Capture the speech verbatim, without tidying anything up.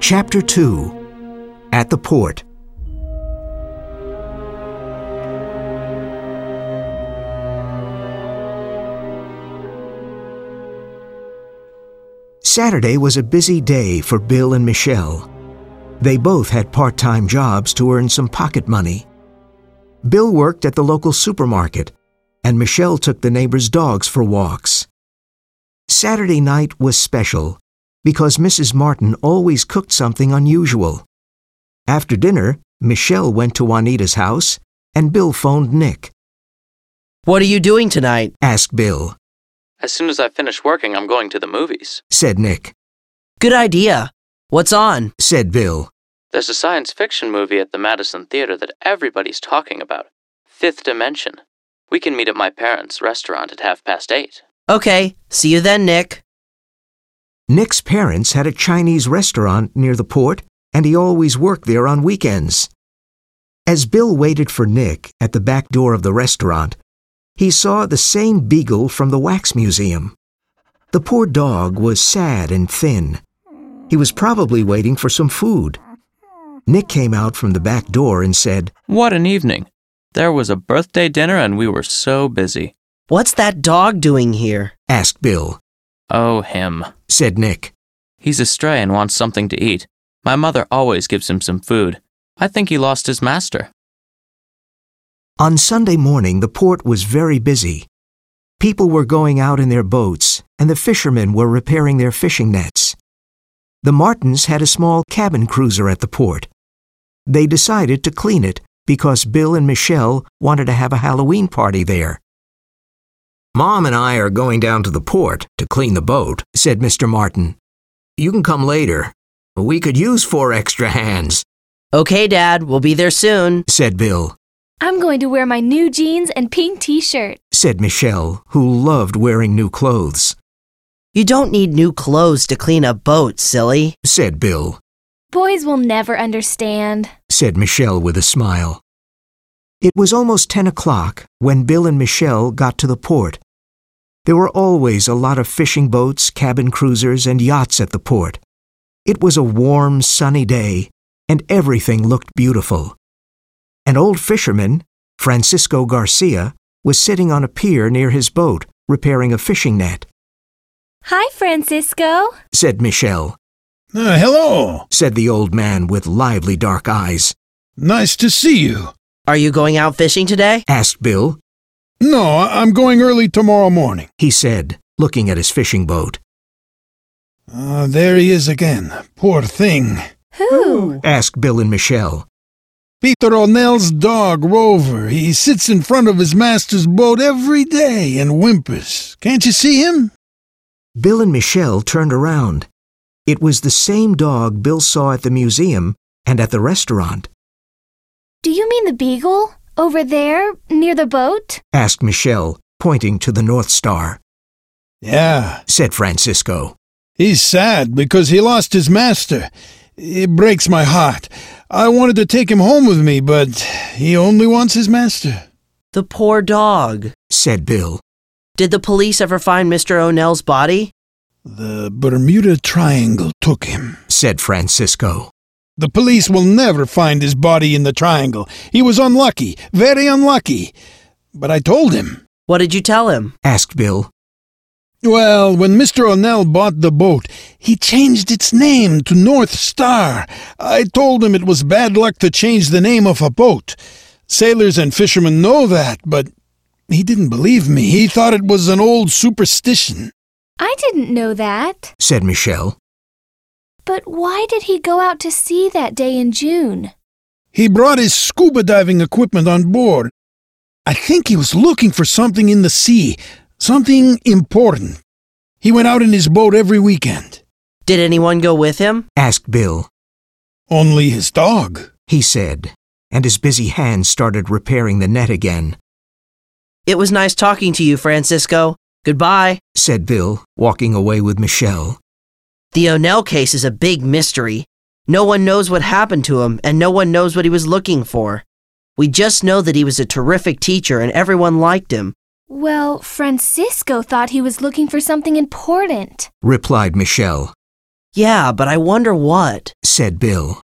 Chapter two. At the Port. Saturday was a busy day for Bill and Michelle. They both had part-time jobs to earn some pocket money. Bill worked at the local supermarket, and Michelle took the neighbors' dogs for walks. Saturday night was special because Missus Martin always cooked something unusual. After dinner, Michelle went to Juanita's house, and Bill phoned Nick. "What are you doing tonight?" asked Bill. "As soon as I finish working, I'm going to the movies," said Nick. "Good idea. What's on?" said Bill. "There's a science fiction movie at the Madison Theater that everybody's talking about. Fifth Dimension. We can meet at my parents' restaurant at half past eight." "Okay, see you then, Nick." Nick's parents had a Chinese restaurant near the port, and he always worked there on weekends. As Bill waited for Nick at the back door of the restaurant, he saw the same beagle from the wax museum. The poor dog was sad and thin. He was probably waiting for some food. Nick came out from the back door and said, "What an evening. There was a birthday dinner and we were so busy." "What's that dog doing here?" asked Bill. "Oh, him," said Nick. "He's a stray and wants something to eat. My mother always gives him some food. I think he lost his master." On Sunday morning, the port was very busy. People were going out in their boats, and the fishermen were repairing their fishing nets. The Martins had a small cabin cruiser at the port. They decided to clean it because Bill and Michelle wanted to have a Halloween party there. "Mom and I are going down to the port to clean the boat," said Mister Martin. "You can come later. We could use four extra hands." "Okay, Dad, we'll be there soon," said Bill. "I'm going to wear my new jeans and pink t-shirt," said Michelle, who loved wearing new clothes. "You don't need new clothes to clean a boat, silly," said Bill. "Boys will never understand," said Michelle with a smile. It was almost ten o'clock when Bill and Michelle got to the port. There were always a lot of fishing boats, cabin cruisers, and yachts at the port. It was a warm, sunny day, and everything looked beautiful. An old fisherman, Francisco Garcia, was sitting on a pier near his boat, repairing a fishing net. "Hi, Francisco," said Michelle. Uh, hello, said the old man with lively dark eyes. "Nice to see you." "Are you going out fishing today?" asked Bill. "No, I'm going early tomorrow morning," he said, looking at his fishing boat. Uh, there he is again. Poor thing. "Who?" asked Bill and Michelle. Peter O'Nell's dog, Rover. He sits in front of his master's boat every day and whimpers. Can't you see him?" Bill and Michelle turned around. It was the same dog Bill saw at the museum and at the restaurant. "Do you mean the beagle? Over there, near the boat?" asked Michelle, pointing to the North Star. "Yeah," said Francisco. "He's sad because he lost his master. It breaks my heart. I wanted to take him home with me, but he only wants his master." "The poor dog," said Bill. "Did the police ever find Mister O'Nell's body?" "The Bermuda Triangle took him," said Francisco. "The police will never find his body in the triangle. He was unlucky, very unlucky. But I told him." "What did you tell him?" asked Bill. "Well, when Mister O'Nell bought the boat, he changed its name to North Star. I told him it was bad luck to change the name of a boat. Sailors and fishermen know that, but he didn't believe me. He thought it was an old superstition." "I didn't know that," said Michelle. "But why did he go out to sea that day in June?" "He brought his scuba diving equipment on board. I think he was looking for something in the sea, something important. He went out in his boat every weekend." "Did anyone go with him?" asked Bill. "Only his dog," he said, and his busy hands started repairing the net again. "It was nice talking to you, Francisco. Goodbye," said Bill, walking away with Michelle. "The O'Nell case is a big mystery. No one knows what happened to him, and no one knows what he was looking for. We just know that he was a terrific teacher and everyone liked him." "Well, Francisco thought he was looking for something important," replied Michelle. Yeah, but I wonder what, said Bill.